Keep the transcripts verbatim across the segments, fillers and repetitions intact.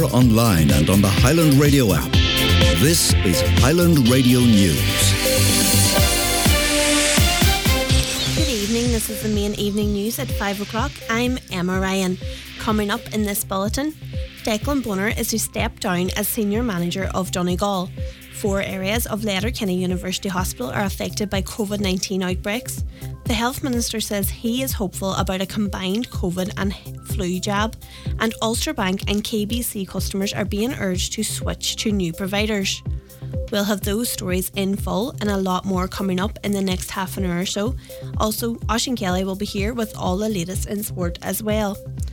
online and on the Highland Radio app. This is Highland Radio News. Good evening, this is the main evening news at five o'clock. I'm Emma Ryan. Coming up in this bulletin, Declan Bonner is to step down as Senior Manager of Donegal. Four areas of Letterkenny University Hospital are affected by covid nineteen outbreaks. The Health Minister says he is hopeful about a combined COVID and flu jab. And Ulster Bank and K B C customers are being urged to switch to new providers. We'll have those stories in full and a lot more coming up in the next half an hour or so. Also, Oisín Kelly will be here with all the latest in sport as well.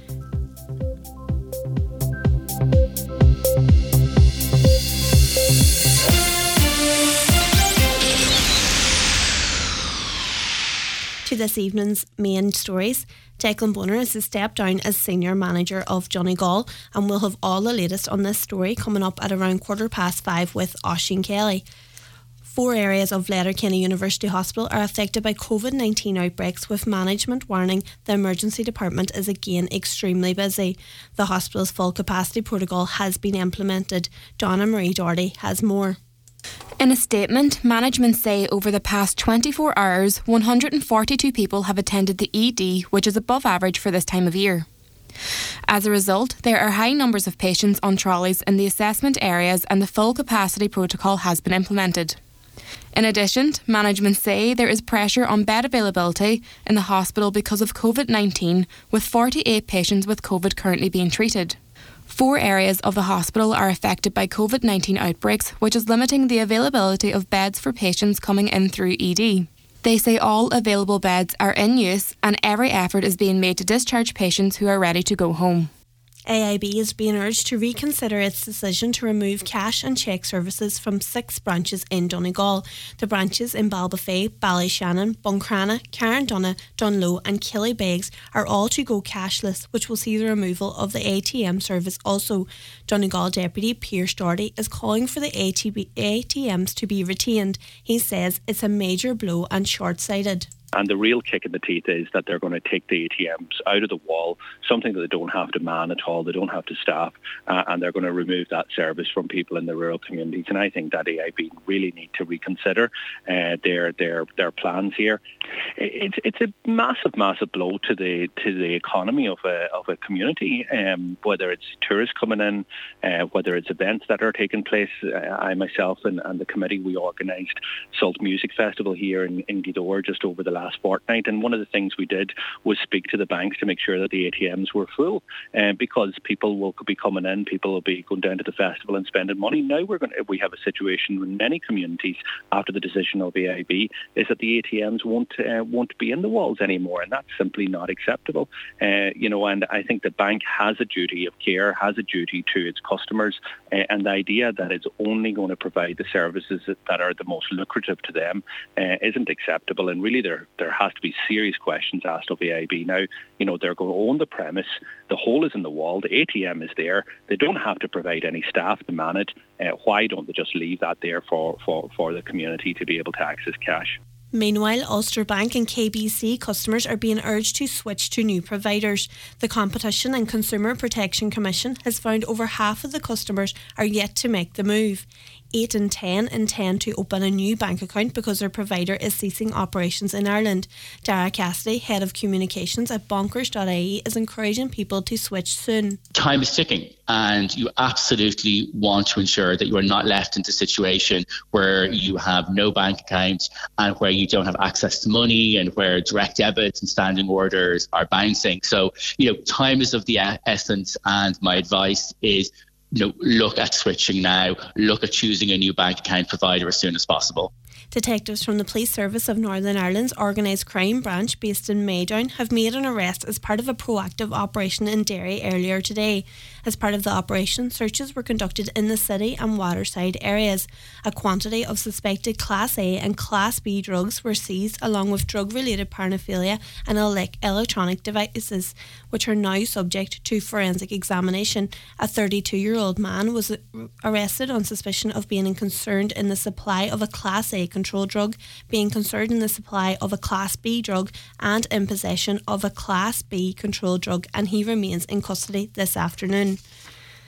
To this evening's main stories, Declan Bonner is to step down as Senior Manager of Donegal, and we'll have all the latest on this story coming up at around quarter past five with Oisín Kelly. Four areas of Letterkenny University Hospital are affected by covid nineteen outbreaks, with management warning the emergency department is again extremely busy. The hospital's full capacity protocol has been implemented. Donna Marie Doherty has more. In a statement, management say over the past twenty-four hours, one hundred forty-two people have attended the E D, which is above average for this time of year. As a result, there are high numbers of patients on trolleys in the assessment areas, and the full capacity protocol has been implemented. In addition, management say there is pressure on bed availability in the hospital because of covid nineteen, with forty-eight patients with COVID currently being treated. Four areas of the hospital are affected by covid nineteen outbreaks, which is limiting the availability of beds for patients coming in through E D. They say all available beds are in use and every effort is being made to discharge patients who are ready to go home. A I B is being urged to reconsider its decision to remove cash and cheque services from six branches in Donegal. The branches in Ballybofey, Ballyshannon, Buncrana, Carndonagh, Dunloe and Killybegs are all to go cashless, which will see the removal of the A T M service also. Donegal Deputy Pierce Doherty is calling for the A T Ms to be retained. He says it's a major blow and short-sighted. And the real kick in the teeth is that they're going to take the A T Ms out of the wall, something that they don't have to man at all, they don't have to staff, uh, and they're going to remove that service from people in the rural communities. And I think that A I B really need to reconsider uh, their their their plans here. It's it's a massive, massive blow to the to the economy of a of a community. Um, whether it's tourists coming in, uh, whether it's events that are taking place. Uh, I myself and, and the committee, we organised Salt Music Festival here in, in Gweedore just over the last fortnight, and one of the things we did was speak to the banks to make sure that the A T Ms were full, uh, because people will be coming in, people will be going down to the festival and spending money. Now we're going to, we have a situation in many communities after the decision of A I B is that the A T Ms won't uh, won't be in the walls anymore, and that's simply not acceptable. Uh, you know, and I think the bank has a duty of care, has a duty to its customers, uh, and the idea that it's only going to provide the services that are the most lucrative to them uh, isn't acceptable. And really, there there has to be serious questions asked of A I B. Now, you know, they're going to own the premise. The hole is in the wall. The A T M is there. They don't have to provide any staff to man it. Uh, why don't they just leave that there for, for, for the community to be able to access cash? Meanwhile, Ulster Bank and K B C customers are being urged to switch to new providers. The Competition and Consumer Protection Commission has found over half of the customers are yet to make the move. eight in ten intend to open a new bank account because their provider is ceasing operations in Ireland. Dara Cassidy, Head of Communications at bonkers dot I E, is encouraging people to switch soon. Time is ticking, and you absolutely want to ensure that you are not left into a situation where you have no bank account and where you don't have access to money and where direct debits and standing orders are bouncing. So, you know, time is of the essence, and my advice is, you know, look at switching now, look at choosing a new bank account provider as soon as possible. Detectives from the Police Service of Northern Ireland's organised crime branch based in Maydown have made an arrest as part of a proactive operation in Derry earlier today. As part of the operation, searches were conducted in the city and waterside areas. A quantity of suspected Class A and Class B drugs were seized, along with drug-related paraphernalia and electronic devices, which are now subject to forensic examination. A thirty-two-year-old man was arrested on suspicion of being concerned in the supply of a Class A controlled drug, being concerned in the supply of a Class B drug, and in possession of a Class B controlled drug, and he remains in custody this afternoon.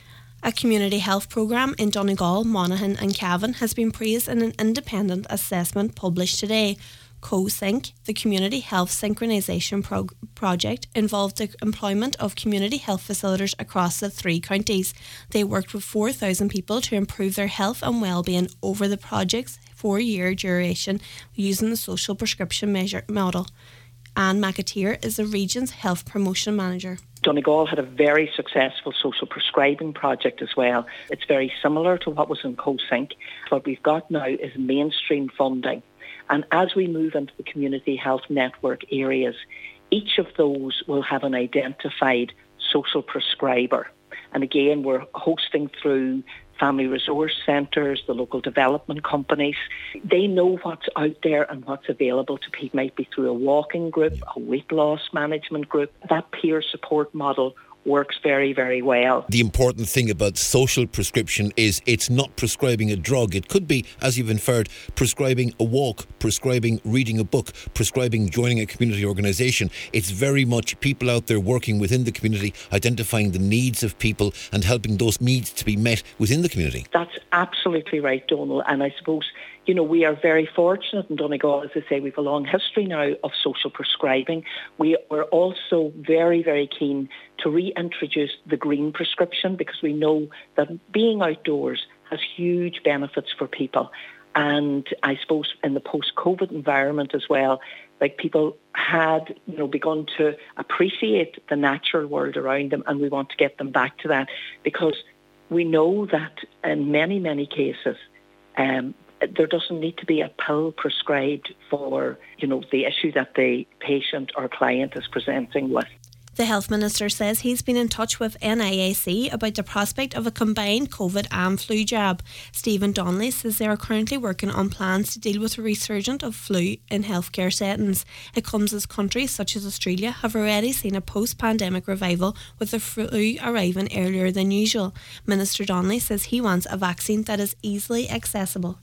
A community health programme in Donegal, Monaghan and Cavan has been praised in an independent assessment published today. CoSync, the Community Health Synchronisation Pro- Project, involved the employment of community health facilitators across the three counties. They worked with four thousand people to improve their health and well-being over the project's four-year duration using the social prescription measure model. Anne McAteer is the region's health promotion manager. Donegal had a very successful social prescribing project as well. It's very similar to what was in CoSync. What we've got now is mainstream funding. And as we move into the community health network areas, each of those will have an identified social prescriber. And again, we're hosting through family resource centres, the local development companies. They know what's out there and what's available to people. It might be through a walking group, a weight loss management group. That peer support model works very, very well. The important thing about social prescription is it's not prescribing a drug. It could be, as you've inferred, prescribing a walk, prescribing reading a book, prescribing joining a community organisation. It's very much people out there working within the community, identifying the needs of people and helping those needs to be met within the community. That's absolutely right, Donal. And I suppose, you know, we are very fortunate in Donegal, as I say, we have a long history now of social prescribing. We are also very, very keen to reintroduce the green prescription because we know that being outdoors has huge benefits for people. And I suppose in the post-COVID environment as well, like people had, you know, begun to appreciate the natural world around them, and we want to get them back to that because we know that in many, many cases, um, there doesn't need to be a pill prescribed for, you know, the issue that the patient or client is presenting with. The Health Minister says he's been in touch with N I A C about the prospect of a combined COVID and flu jab. Stephen Donnelly says they are currently working on plans to deal with a resurgence of flu in healthcare settings. It comes as countries such as Australia have already seen a post-pandemic revival with the flu arriving earlier than usual. Minister Donnelly says he wants a vaccine that is easily accessible.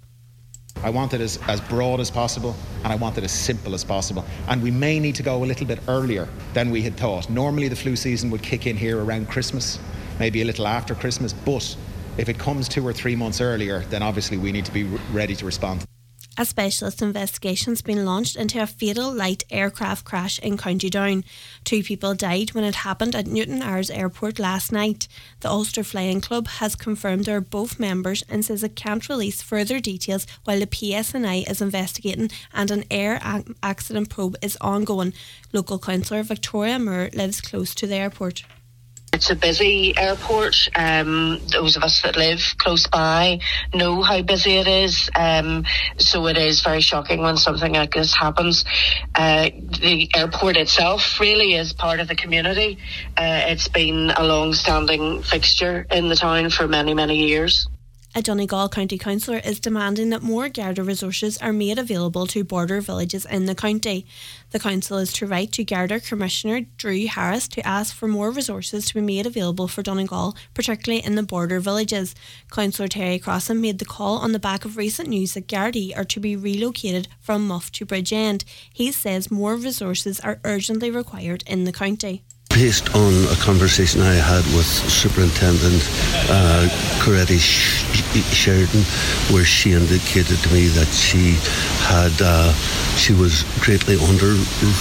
I want it as, as broad as possible, and I want it as simple as possible. And we may need to go a little bit earlier than we had thought. Normally the flu season would kick in here around Christmas, maybe a little after Christmas, but if it comes two or three months earlier, then obviously we need to be ready to respond. A specialist investigation has been launched into a fatal light aircraft crash in County Down. Two people died when it happened at Newton Ayres Airport last night. The Ulster Flying Club has confirmed they are both members and says it can't release further details while the P S N I is investigating and an air accident probe is ongoing. Local councillor Victoria Moore lives close to the airport. It's a busy airport. Um, those of us that live close by know how busy it is. Um, so it is very shocking when something like this happens. Uh, the airport itself really is part of the community. Uh, it's been a long-standing fixture in the town for many, many years. A Donegal County Councillor is demanding that more Garda resources are made available to border villages in the county. The council is to write to Garda Commissioner Drew Harris to ask for more resources to be made available for Donegal, particularly in the border villages. Councillor Terry Crossan made the call on the back of recent news that Gardaí are to be relocated from Muff to Bridgend. He says more resources are urgently required in the county. Based on a conversation I had with Superintendent uh, Coretti Sheridan, where she indicated to me that she had uh, she was greatly under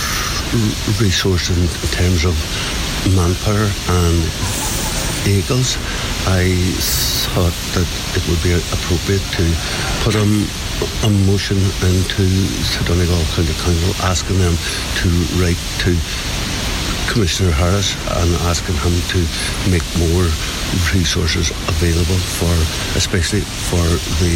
resourced in terms of manpower and vehicles, I thought that it would be appropriate to put a, a motion into the Donegal County Council asking them to write to Commissioner Harris and asking him to make more resources available for, especially for the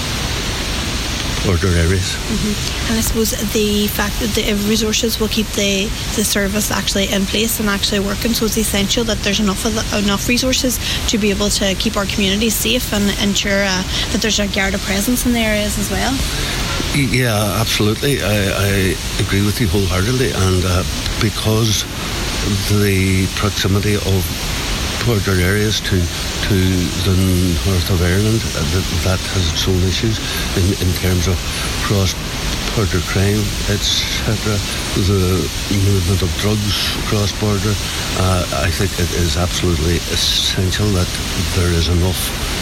border areas. Mm-hmm. And I suppose the fact that the resources will keep the, the service actually in place and actually working, so it's essential that there's enough of the, enough resources to be able to keep our communities safe and ensure uh, that there's a Garda presence in the areas as well. Yeah, absolutely. I, I agree with you wholeheartedly, and uh, because the proximity of border areas to to the north of Ireland, uh, that, that has its own issues in, in terms of cross border crime, et cetera, the movement of drugs cross-border, uh, I think it is absolutely essential that there is enough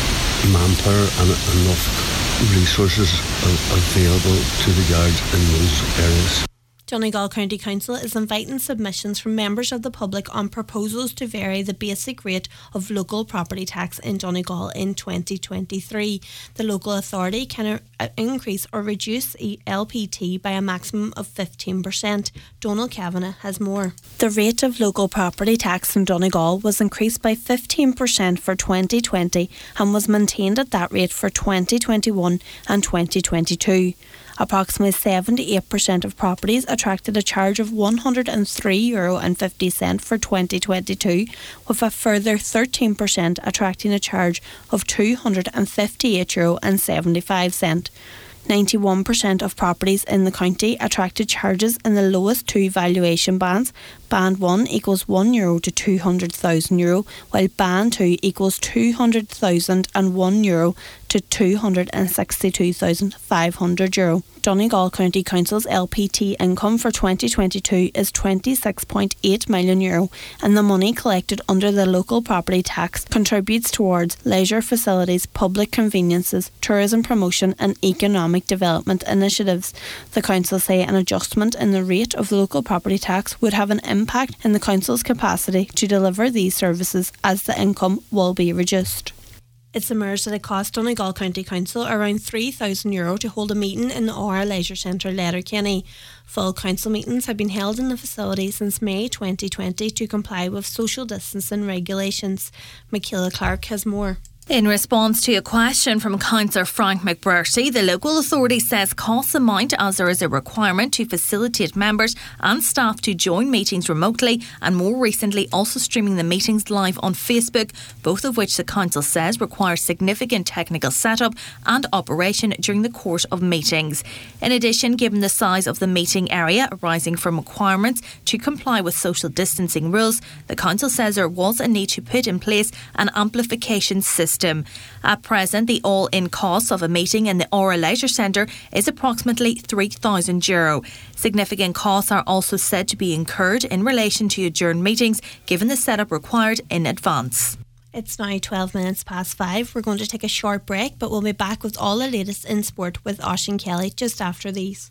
manpower and enough resources available to the guards in those areas. Donegal County Council is inviting submissions from members of the public on proposals to vary the basic rate of local property tax in Donegal in twenty twenty-three. The local authority can increase or reduce L P T by a maximum of fifteen percent. Donald Kavanagh has more. The rate of local property tax in Donegal was increased by fifteen percent for twenty twenty and was maintained at that rate for twenty twenty-one and twenty twenty-two. Approximately seventy-eight percent of properties attracted a charge of one hundred three euro fifty for twenty twenty-two, with a further thirteen percent attracting a charge of two hundred fifty-eight euro seventy-five. ninety-one percent of properties in the county attracted charges in the lowest two valuation bands. Band one equals one euro to two hundred thousand euro, while Band two equals two hundred thousand and one euro to two hundred sixty-two thousand five hundred euro. Donegal County Council's L P T income for twenty twenty-two is twenty-six point eight million euro, and the money collected under the local property tax contributes towards leisure facilities, public conveniences, tourism promotion and economic development initiatives. The council say an adjustment in the rate of the local property tax would have an impact in the council's capacity to deliver these services, as the income will be reduced. It's emerged that it cost Donegal County Council around three thousand euro to hold a meeting in the Aura Leisure Centre, Letterkenny. Full council meetings have been held in the facility since May twenty twenty to comply with social distancing regulations. Michaela Clark has more. In response to a question from Councillor Frank McBurty, the local authority says costs amount as there is a requirement to facilitate members and staff to join meetings remotely, and more recently also streaming the meetings live on Facebook, both of which the council says require significant technical setup and operation during the course of meetings. In addition, given the size of the meeting area arising from requirements to comply with social distancing rules, the council says there was a need to put in place an amplification system. At present, the all-in cost of a meeting in the Aura Leisure Centre is approximately three thousand euro. Significant costs are also said to be incurred in relation to adjourned meetings, given the setup required in advance. It's now twelve minutes past five. We're going to take a short break, but we'll be back with all the latest in sport with Oisín Kelly just after these.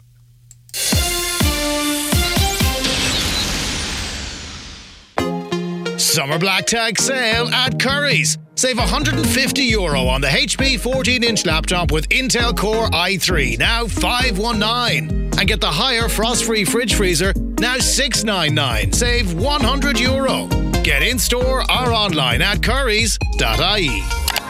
Summer Black Tag sale at Curry's. Save one hundred fifty euro on the H P fourteen inch laptop with Intel Core i three, now five one nine. And get the higher frost-free fridge freezer, now six ninety-nine. Save one hundred euro. Get in-store or online at currys dot I E.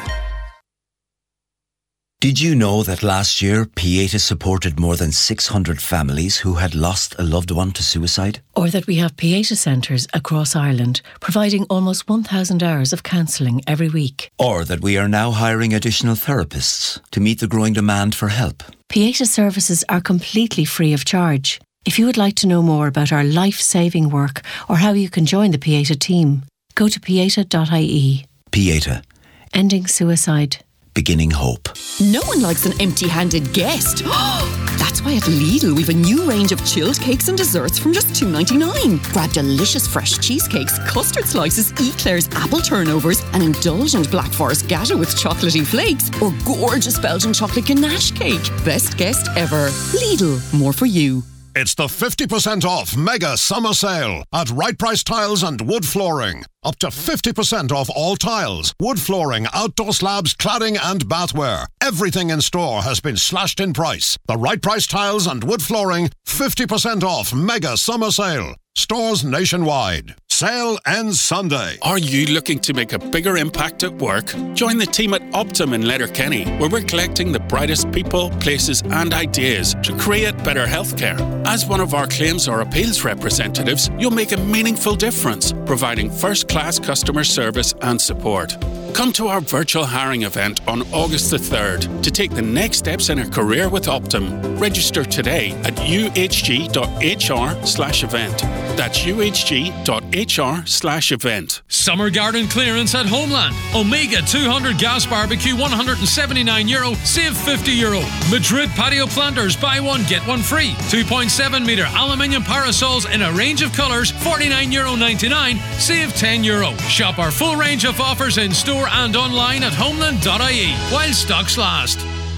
Did you know that last year Pieta supported more than six hundred families who had lost a loved one to suicide? Or that we have Pieta centres across Ireland providing almost one thousand hours of counselling every week? Or that we are now hiring additional therapists to meet the growing demand for help? Pieta services are completely free of charge. If you would like to know more about our life-saving work or how you can join the Pieta team, go to pieta dot I E. Pieta. Ending suicide. Beginning hope. No one likes an empty-handed guest. That's why at Lidl we've a new range of chilled cakes and desserts from just two ninety-nine. Grab delicious fresh cheesecakes, custard slices, eclairs, apple turnovers, an indulgent Black Forest Gâteau with chocolatey flakes, or gorgeous Belgian chocolate ganache cake. Best guest ever. Lidl, more for you. It's the fifty percent off mega summer sale at Right Price Tiles and Wood Flooring. Up to fifty percent off all tiles, wood flooring, outdoor slabs, cladding and bathware. Everything in store has been slashed in price. The Right Price Tiles and Wood Flooring, fifty percent off mega summer sale. Stores nationwide. Sale ends Sunday. Are you looking to make a bigger impact at work? Join the team at Optum in Letterkenny, where we're collecting the brightest people, places and ideas to create better healthcare. As one of our claims or appeals representatives, you'll make a meaningful difference, providing first-class customer service and support. Come to our virtual hiring event on August the third to take the next steps in a career with Optum. Register today at u h g dot h r slash event. That's uhg.hr slash event. Summer garden clearance at Homeland. Omega two hundred gas barbecue, one hundred seventy-nine euro, save fifty euro. Madrid patio planters, buy one, get one free. two point seven metre aluminium parasols in a range of colours, forty-nine euro ninety-nine, save ten euro. Shop our full range of offers in store and online at homeland dot I E while stocks last.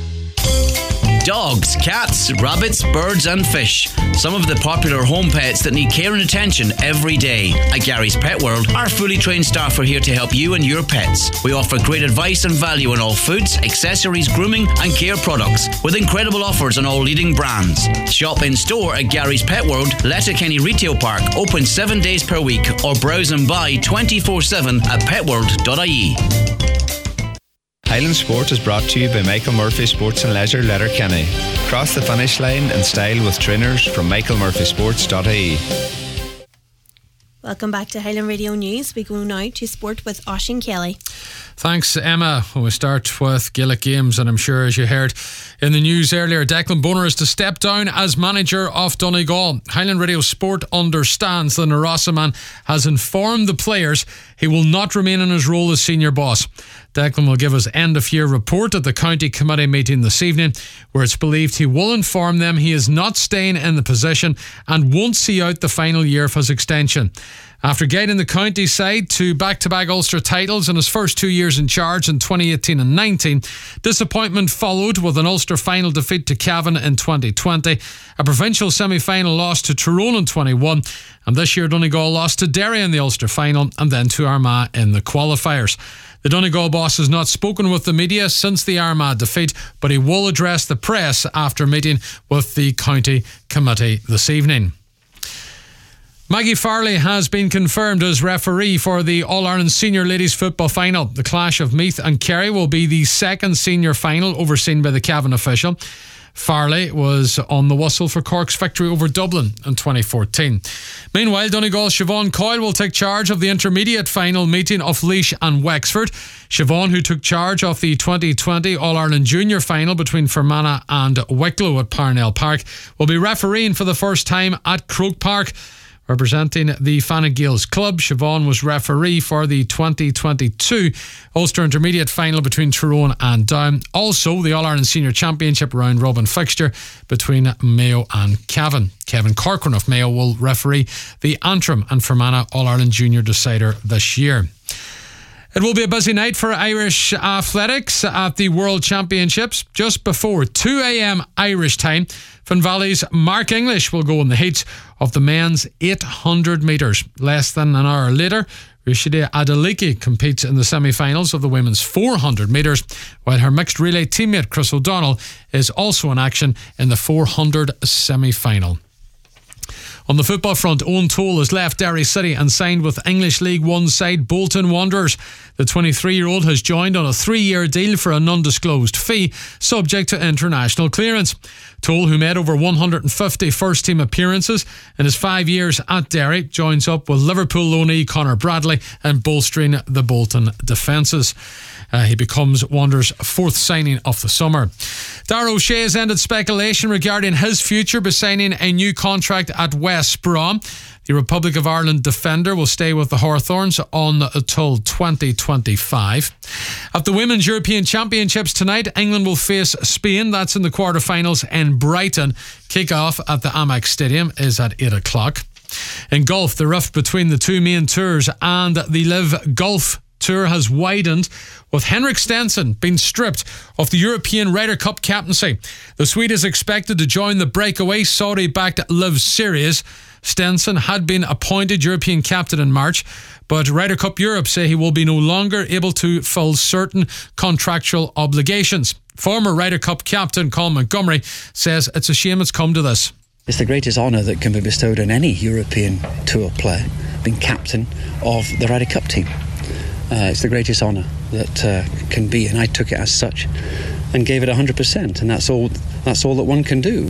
Dogs, cats, rabbits, birds and fish. Some of the popular home pets that need care and attention every day. At Gary's Pet World, our fully trained staff are here to help you and your pets. We offer great advice and value on all foods, accessories, grooming and care products, with incredible offers on all leading brands. Shop in store at Gary's Pet World, Letterkenny Retail Park, open seven days per week, or browse and buy twenty-four seven at pet world dot I E. Highland Sport is brought to you by Michael Murphy Sports and Leisure, Letterkenny. Cross the finish line in style with trainers from michael murphy sports dot I E. Welcome back to Highland Radio News. We go now to sport with Oisín Kelly. Thanks, Emma. We start with Gaelic Games, and I'm sure, as you heard in the news earlier, Declan Bonner is to step down as manager of Donegal. Highland Radio Sport understands that Narossaman has informed the players he will not remain in his role as senior boss. Declan will give his end-of-year report at the county committee meeting this evening, where it's believed he will inform them he is not staying in the position and won't see out the final year of his extension. After guiding the county side to back-to-back Ulster titles in his first two years in charge in twenty eighteen and nineteen, disappointment followed with an Ulster final defeat to Cavan in twenty twenty, a provincial semi-final loss to Tyrone in twenty-one, and this year Donegal lost to Derry in the Ulster final and then to Armagh in the qualifiers. The Donegal boss has not spoken with the media since the Armagh defeat, but he will address the press after meeting with the county committee this evening. Maggie Farley has been confirmed as referee for the All-Ireland Senior Ladies Football Final. The clash of Meath and Kerry will be the second senior final overseen by the Cavan official. Farley was on the whistle for Cork's victory over Dublin in twenty fourteen. Meanwhile, Donegal's Siobhan Coyle will take charge of the intermediate final meeting of Laois and Wexford. Siobhan, who took charge of the twenty twenty All-Ireland Junior final between Fermanagh and Wicklow at Parnell Park, will be refereeing for the first time at Croke Park. Representing the Fine Gaels club, Siobhan was referee for the twenty twenty-two Ulster Intermediate final between Tyrone and Down. Also, the All-Ireland Senior Championship round robin fixture between Mayo and Cavan. Kevin Corcoran of Mayo will referee the Antrim and Fermanagh All-Ireland Junior decider this year. It will be a busy night for Irish athletics at the World Championships. Just before two a.m. Irish time, Finn Valley's Mark English will go in the heats of the men's eight hundred metres. Less than an hour later, Rashida Adeleke competes in the semi-finals of the women's four hundred metres, while her mixed relay teammate Chris O'Donnell is also in action in the four hundred semi-final. On the football front, Owen Toole has left Derry City and signed with English League One side Bolton Wanderers. The twenty-three-year-old has joined on a three-year deal for an undisclosed fee, subject to international clearance. Toole, who made over one hundred fifty first-team appearances in his five years at Derry, joins up with Liverpool loanee Conor Bradley in bolstering the Bolton defences. Uh, he becomes Wanderers' fourth signing of the summer. Darragh O'Shea has ended speculation regarding his future by signing a new contract at West Brom. The Republic of Ireland defender will stay with the Hawthorns on until twenty twenty-five. At the Women's European Championships tonight, England will face Spain. That's in the quarterfinals in Brighton. Kick-off at the Amex Stadium is at eight o'clock. In golf, the rift between the two main tours and the Live Golf Tour has widened, with Henrik Stenson being stripped of the European Ryder Cup captaincy. The Swede is expected to join the breakaway Saudi-backed Live Series. Stenson had been appointed European captain in March, but Ryder Cup Europe say he will be no longer able to fill certain contractual obligations. Former Ryder Cup captain Colin Montgomery says it's a shame it's come to this. It's the greatest honour that can be bestowed on any European Tour player, being captain of the Ryder Cup team. Uh, it's the greatest honour that uh, can be, and I took it as such and gave it one hundred percent, and that's all that's all that one can do.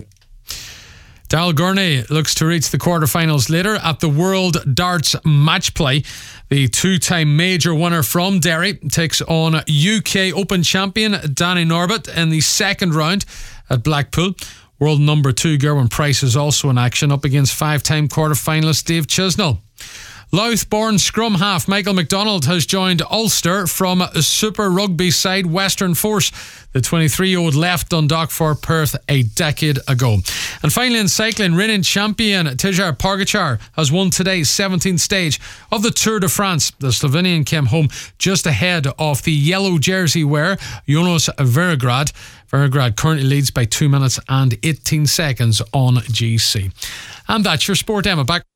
Dal Gurney looks to reach the quarterfinals later at the World Darts Match Play. The two-time major winner from Derry takes on U K Open champion Danny Norbert in the second round at Blackpool. World number two Gerwyn Price is also in action, up against five-time quarter-finalist Dave Chisnell. Louth-born scrum half Michael McDonald has joined Ulster from Super Rugby side Western Force. The twenty-three-year-old left Dundalk for Perth a decade ago. And finally in cycling, reigning champion Tadej Pogačar has won today's seventeenth stage of the Tour de France. The Slovenian came home just ahead of the yellow jersey wearer Jonas Vingegaard. Vingegaard currently leads by two minutes and eighteen seconds on G C. And that's your sport, Emma. Back.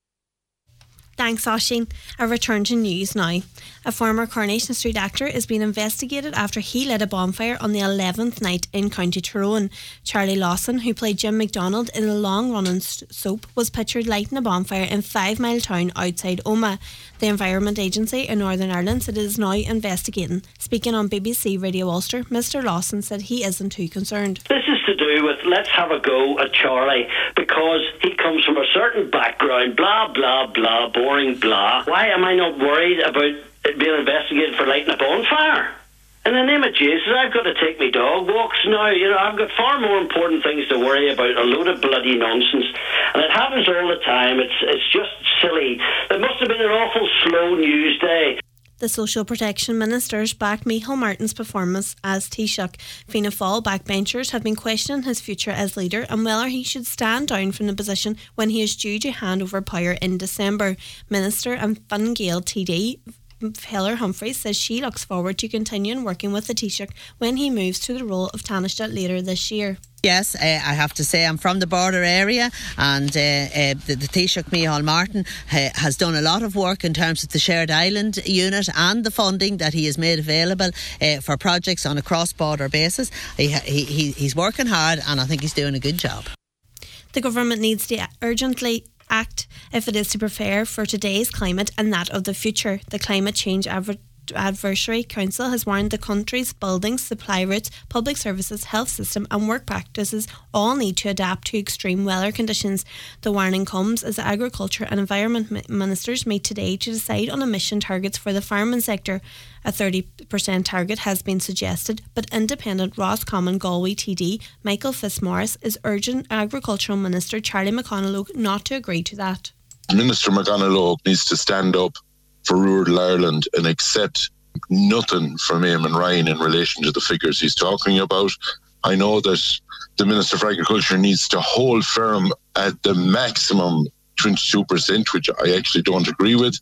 Thanks, Oisín. A return to news now. A former Coronation Street actor is being investigated after he lit a bonfire on the eleventh night in County Tyrone. Charlie Lawson, who played Jim McDonald in the long-running soap, was pictured lighting a bonfire in Five Mile Town outside Omagh. The Environment Agency in Northern Ireland said it is now investigating. Speaking on B B C Radio Ulster, Mr Lawson said he isn't too concerned. This is to do with let's have a go at Charlie because he comes from a certain background, blah, blah, blah, boring, blah. Why am I not worried about it being investigated for lighting a bonfire? In the name of Jesus, I've got to take my dog walks now. You know, I've got far more important things to worry about, a load of bloody nonsense. And it happens all the time. It's it's just silly. It must have been an awful slow news day. The Social Protection Ministers backed Micheál Martin's performance as Taoiseach. Fianna Fáil backbenchers have been questioning his future as leader and whether he should stand down from the position when he is due to hand over power in December. Minister and Fine Gael T D Heather Humphreys says she looks forward to continuing working with the Taoiseach when he moves to the role of Taoiseach later this year. Yes, uh, I have to say I'm from the border area, and uh, uh, the, the Taoiseach Micheál Martin uh, has done a lot of work in terms of the Shared Island unit and the funding that he has made available uh, for projects on a cross-border basis. He, he, he's working hard, and I think he's doing a good job. The government needs to urgently act if it is to prepare for today's climate and that of the future. The Climate Change Adver- Advisory Council has warned the country's buildings, supply routes, public services, health system and work practices all need to adapt to extreme weather conditions. The warning comes as the Agriculture and Environment Ministers meet today to decide on emission targets for the farming sector. A thirty percent target has been suggested, but independent Roscommon Galway T D Michael Fitzmaurice is urging Agricultural Minister Charlie McConalogue not to agree to that. Minister McConalogue needs to stand up for rural Ireland and accept nothing from Eamon Ryan in relation to the figures he's talking about. I know that the Minister for Agriculture needs to hold firm at the maximum twenty-two percent, which I actually don't agree with.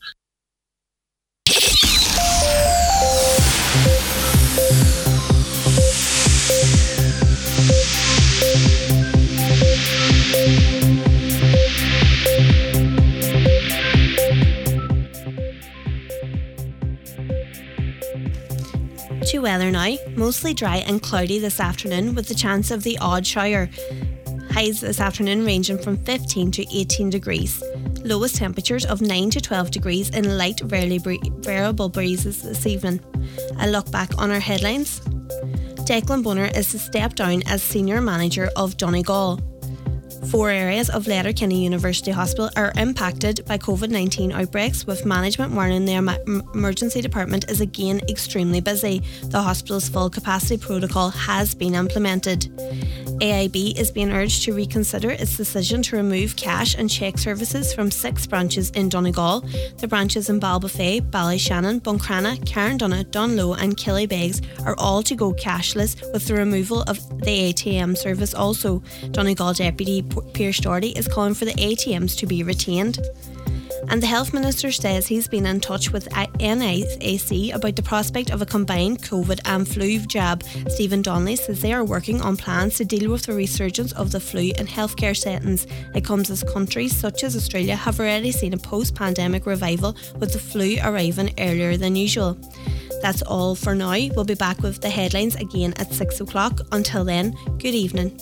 To weather now, mostly dry and cloudy this afternoon with the chance of the odd shower. Highs this afternoon ranging from fifteen to eighteen degrees. Lowest temperatures of nine to twelve degrees in light variable breezes this evening. A look back on our headlines. Declan Bonner is to step down as Senior Manager of Donegal. Four areas of Letterkenny University Hospital are impacted by COVID nineteen outbreaks, with management warning the emergency department is again extremely busy. The hospital's full capacity protocol has been implemented. A I B is being urged to reconsider its decision to remove cash and cheque services from six branches in Donegal. The branches in Ballybofey, Ballyshannon, Buncrana, Carndonagh, Dunloe and Killybegs are all to go cashless, with the removal of the A T M service also. Donegal Deputy Pierce Doherty is calling for the A T Ms to be retained. And the Health Minister says he's been in touch with N I A C about the prospect of a combined COVID and flu jab. Stephen Donnelly says they are working on plans to deal with the resurgence of the flu in healthcare settings. It comes as countries such as Australia have already seen a post-pandemic revival, with the flu arriving earlier than usual. That's all for now. We'll be back with the headlines again at six o'clock. Until then, good evening.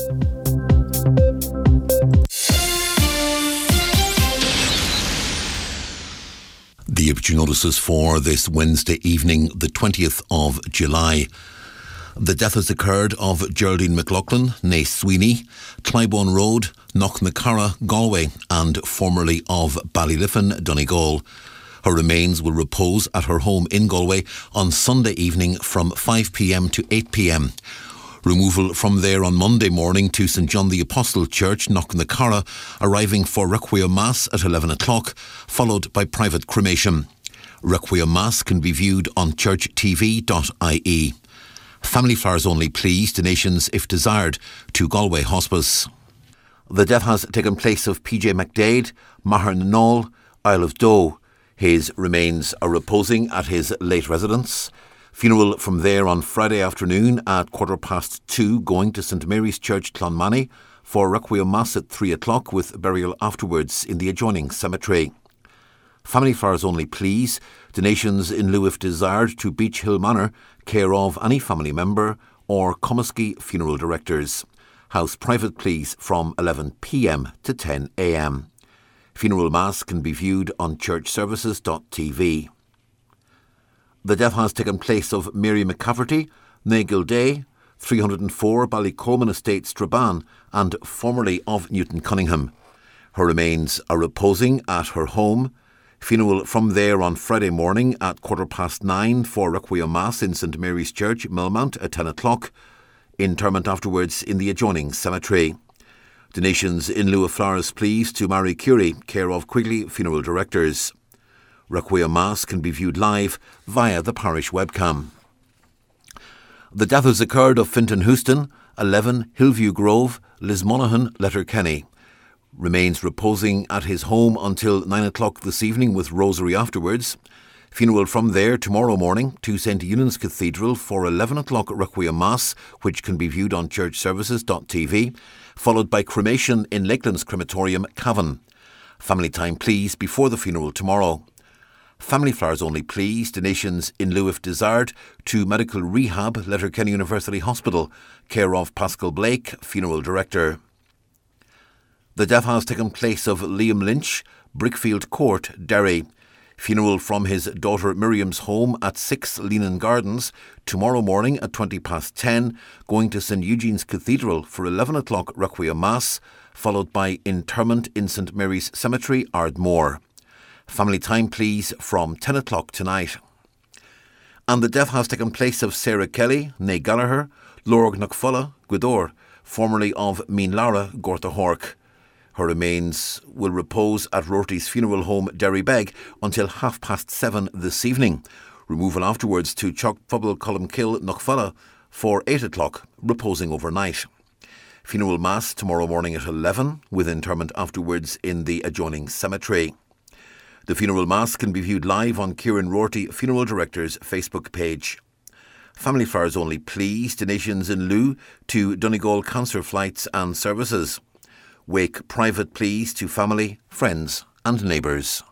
The Obituary notices for this Wednesday evening, the twentieth of July. The death has occurred of Geraldine McLaughlin, née Sweeney, Clybone Road, Knocknacarra, Galway, and formerly of Ballyliffin, Donegal. Her remains will repose at her home in Galway on Sunday evening from five p m to eight p m. Removal from there on Monday morning to St John the Apostle Church, Knocknacarra, arriving for Requiem Mass at eleven o'clock, followed by private cremation. Requiem Mass can be viewed on church t v dot i e. Family flowers only, please. Donations, if desired, to Galway Hospice. The death has taken place of P J McDade, Maher Knoll, Isle of Doe. His remains are reposing at his late residence. Funeral from there on Friday afternoon at quarter past two, going to St Mary's Church, Clonmany, for Requiem Mass at three o'clock with burial afterwards in the adjoining cemetery. Family flowers only, please. Donations in lieu if desired to Beach Hill Manor, care of any family member or Comiskey Funeral Directors. House private, please, from eleven p m to ten a m. Funeral Mass can be viewed on church services dot t v. The death has taken place of Mary McCafferty, née Gilday, three oh four Ballycoleman Estate, Strabane, and formerly of Newton Cunningham. Her remains are reposing at her home. Funeral from there on Friday morning at quarter past nine for Requiem Mass in St Mary's Church, Millmount, at ten o'clock. Interment afterwards in the adjoining cemetery. Donations in lieu of flowers, please, to Marie Curie, care of Quigley Funeral Directors. Requiem Mass can be viewed live via the parish webcam. The death has occurred of Fintan Houston, eleven Hillview Grove, Lismonaghan, Letterkenny. Remains reposing at his home until nine o'clock this evening with rosary afterwards. Funeral from there tomorrow morning to Saint Eunan's Cathedral for eleven o'clock Requiem Mass, which can be viewed on church services dot t v, followed by cremation in Lakelands Crematorium, Cavan. Family time, please, before the funeral tomorrow. Family flowers only, please. Donations in lieu if desired to Medical Rehab, Letterkenny University Hospital, care of Pascal Blake, Funeral Director. The death has taken place of Liam Lynch, Brickfield Court, Derry. Funeral from his daughter Miriam's home at six Leanan Gardens tomorrow morning at twenty past ten, going to St Eugene's Cathedral for eleven o'clock Requiem Mass, followed by interment in St Mary's Cemetery, Ardmore. Family time, please, from ten o'clock tonight. And the death has taken place of Sarah Kelly, née Gallagher, Lorg Knockfulla, Gweedore, formerly of Mean Lara, Gorta Hork. Her remains will repose at Rorty's funeral home, Derrybeg, until half past seven this evening. Removal afterwards to Chuck Fubble Columkill, Knockfulla, for eight o'clock, reposing overnight. Funeral Mass tomorrow morning at eleven, with interment afterwards in the adjoining cemetery. The funeral mass can be viewed live on Kieran Rorty Funeral Director's Facebook page. Family flowers only, please. Donations in lieu to Donegal Cancer Flights and Services. Wake private, please, to family, friends and neighbours.